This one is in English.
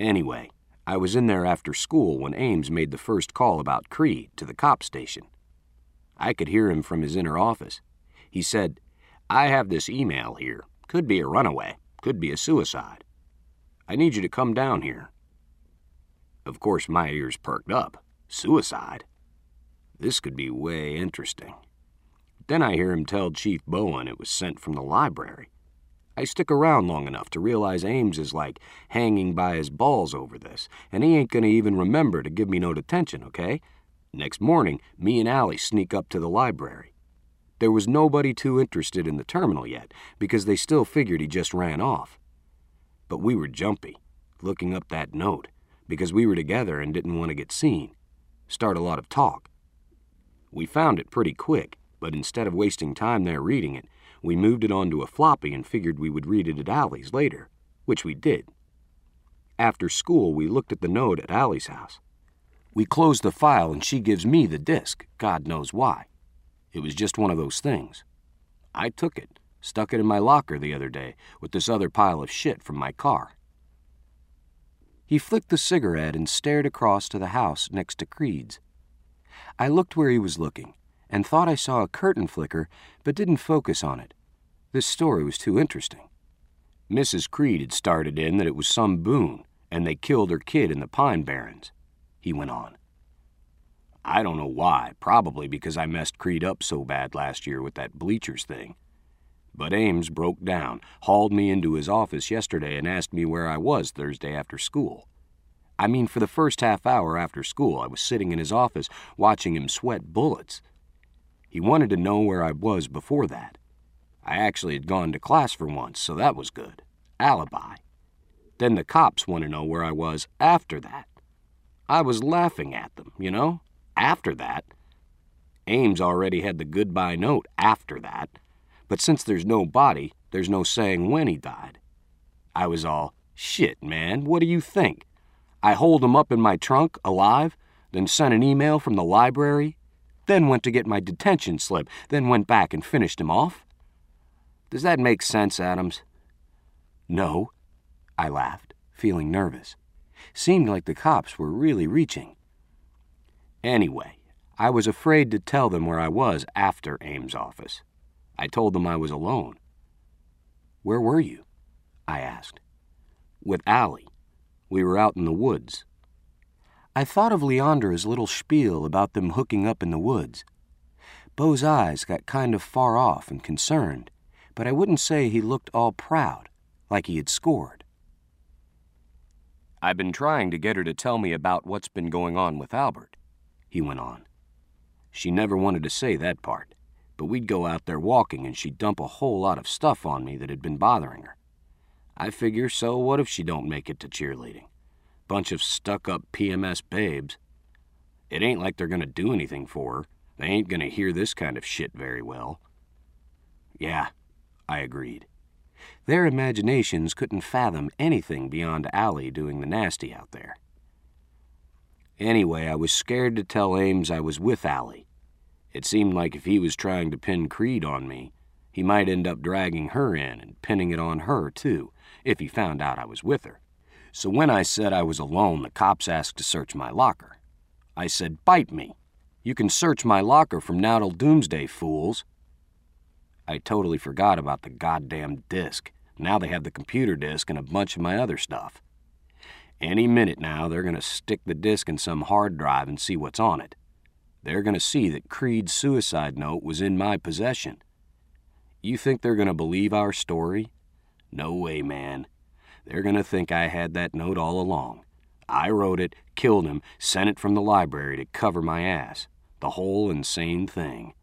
Anyway, I was in there after school when Ames made the first call about Creed to the cop station. I could hear him from his inner office. He said, "I have this email here. Could be a runaway. Could be a suicide. I need you to come down here." Of course, my ears perked up. Suicide? This could be way interesting. Then I hear him tell Chief Bowen it was sent from the library. I stick around long enough to realize Ames is like hanging by his balls over this, and he ain't gonna even remember to give me no detention, okay? Next morning, me and Allie sneak up to the library. There was nobody too interested in the terminal yet, because they still figured he just ran off. But we were jumpy, looking up that note, because we were together and didn't want to get seen. Start a lot of talk. We found it pretty quick, but instead of wasting time there reading it, we moved it onto a floppy and figured we would read it at Allie's later, which we did. After school, we looked at the note at Allie's house. We closed the file and she gives me the disc, God knows why. It was just one of those things. I took it, stuck it in my locker the other day with this other pile of shit from my car. He flicked the cigarette and stared across to the house next to Creed's. I looked where he was looking and thought I saw a curtain flicker, but didn't focus on it. This story was too interesting. Mrs. Creed had started in that it was some boon, and they killed her kid in the Pine Barrens, he went on. I don't know why, probably because I messed Creed up so bad last year with that bleachers thing. But Ames broke down, hauled me into his office yesterday and asked me where I was Thursday after school. I mean, for the first half hour after school, I was sitting in his office watching him sweat bullets. He wanted to know where I was before that. I actually had gone to class for once, so that was good. Alibi. Then the cops want to know where I was after that. I was laughing at them, you know? After that. Ames already had the goodbye note after that. But since there's no body, there's no saying when he died. I was all, shit, man, what do you think? I holed him up in my trunk, alive, then sent an email from the library, then went to get my detention slip, then went back and finished him off? Does that make sense, Adams? No, I laughed, feeling nervous. Seemed like the cops were really reaching. Anyway, I was afraid to tell them where I was after Ames' office. I told them I was alone. Where were you? I asked. With Allie. We were out in the woods. I thought of Leandra's little spiel about them hooking up in the woods. Beau's eyes got kind of far off and concerned, but I wouldn't say he looked all proud, like he had scored. I've been trying to get her to tell me about what's been going on with Albert, he went on. She never wanted to say that part, but we'd go out there walking and she'd dump a whole lot of stuff on me that had been bothering her. I figure, so what if she don't make it to cheerleading? Bunch of stuck-up PMS babes. It ain't like they're gonna do anything for her. They ain't gonna hear this kind of shit very well. Yeah, I agreed. Their imaginations couldn't fathom anything beyond Allie doing the nasty out there. Anyway, I was scared to tell Ames I was with Allie. It seemed like if he was trying to pin Creed on me, he might end up dragging her in and pinning it on her, too, if he found out I was with her. So when I said I was alone, the cops asked to search my locker. I said, bite me. You can search my locker from now till doomsday, fools. I totally forgot about the goddamn disc. Now they have the computer disc and a bunch of my other stuff. Any minute now, they're going to stick the disc in some hard drive and see what's on it. They're going to see that Creed's suicide note was in my possession. You think they're going to believe our story? No way, man. They're going to think I had that note all along. I wrote it, killed him, sent it from the library to cover my ass. The whole insane thing.